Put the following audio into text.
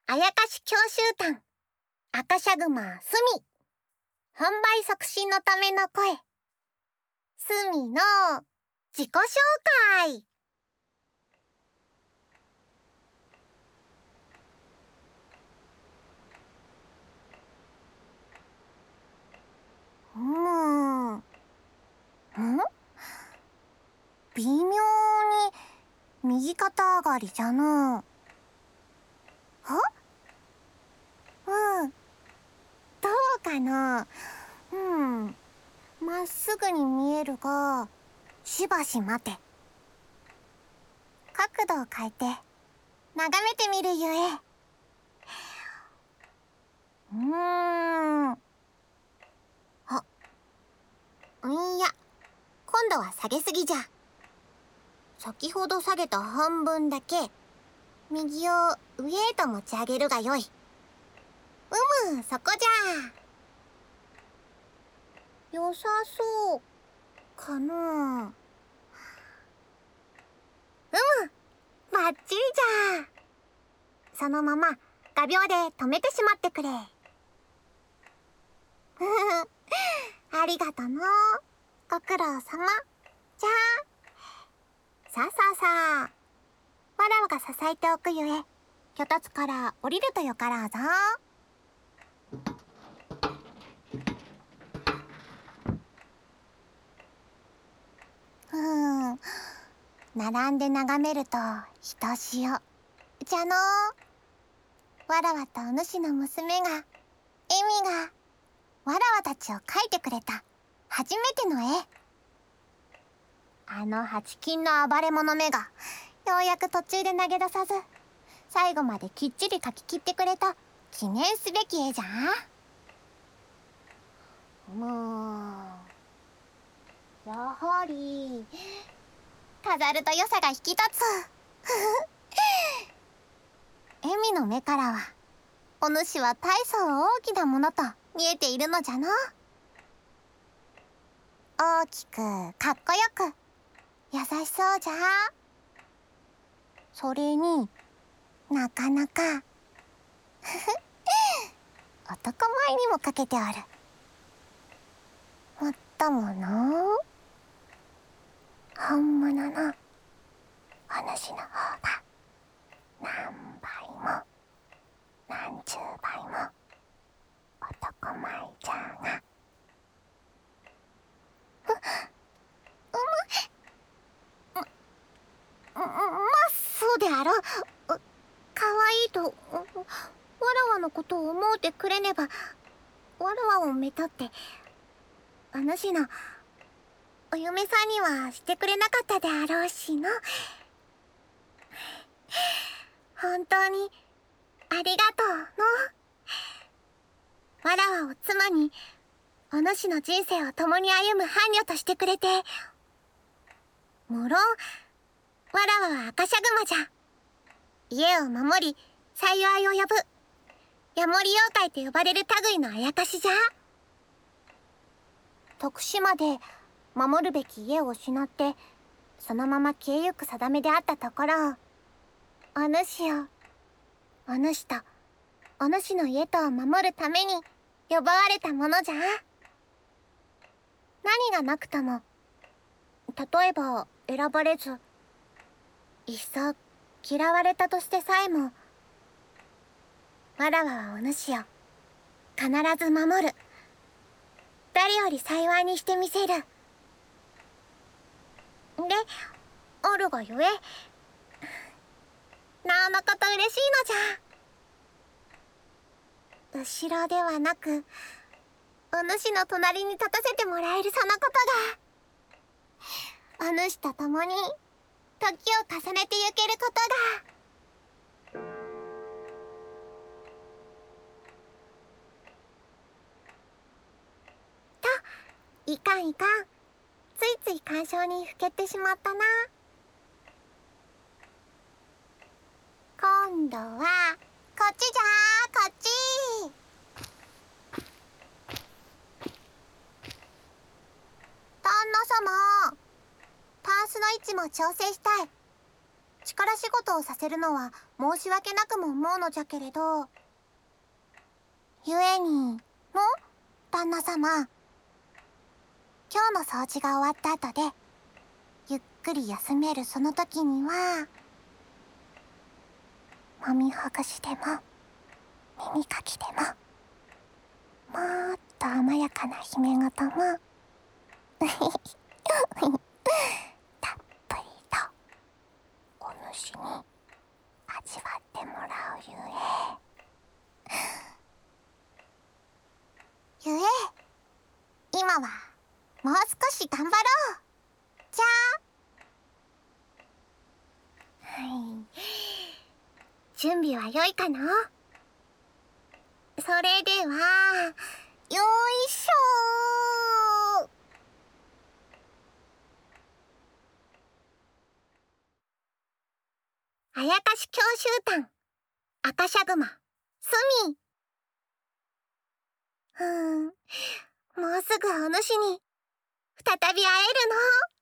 あやかし教習団アカシャグマスミ、販売促進のための声、スミの自己紹介。微妙に右肩上がりじゃのう。どうかな。まっすぐに見えるが、しばし待て。角度を変えて眺めてみるゆえ。いや、今度は下げすぎじゃ。先ほど下げた半分だけ右を上へと持ち上げるがよい。そこじゃ。良さそうかな。バッチリじゃ。そのまま画鋲で止めてしまってくれ。ありがとの。ご苦労様。じゃあ。さあ。わらわが支えておくゆえ、脚立から降りるとよからうぞ。並んで眺めるとひとしおじゃの。わらわとお主の娘が、エミがわらわたちを描いてくれた初めての絵。あの八金の暴れ者めがようやく途中で投げ出さず、最後まできっちり描き切ってくれた記念すべき絵じゃ。やはり飾ると良さが引き立つ。エミの目からはお主は大層大きなものと見えているのじゃの。大きくかっこよく優しそうじゃ。それになかなか男前にもかけておる。もっともの本物のお主の方が何倍も何十倍も男前じゃが。そうであろう。かわいいとわらわのことを思うてくれねば、わらわをめとってお主のお嫁さんにはしてくれなかったであろうしの。本当にありがとうの。わらわを妻にお主の人生を共に歩む伴侶としてくれて。無論わらわはアカシャグマじゃ。家を守り幸いを呼ぶヤモリ妖怪と呼ばれる類のあやかしじゃ。徳島で守るべき家を失ってそのまま消えゆく定めであったところを、お主をお主とお主の家とを守るために呼ばわれたものじゃ。何がなくとも、例えば選ばれずいっそ嫌われたとしてさえも、わらわはお主を必ず守る。誰より幸いにしてみせる。であるがゆえ、なおのこと嬉しいのじゃ。後ろではなくお主の隣に立たせてもらえるそのことが、お主と共に時を重ねてゆけることが。と、いかん。ついつい感傷にふけってしまったな。今度はこっちじゃ。こっち。旦那様、タンスの位置も調整したい。 力仕事をさせるのは申し訳なくも思うのじゃけれど、故にの旦那様、今日の掃除が終わった後でゆっくり休めるその時には、もみほぐしでも耳かきでも、もっと甘やかな姫ごともたっぷりとお主に味わってもらうゆえ今はもう少し頑張ろうじゃあ。はい、準備は良いかの？それではよいしょ。あやかし教習団アカシャグマスミ。もうすぐお主に再び会えるの。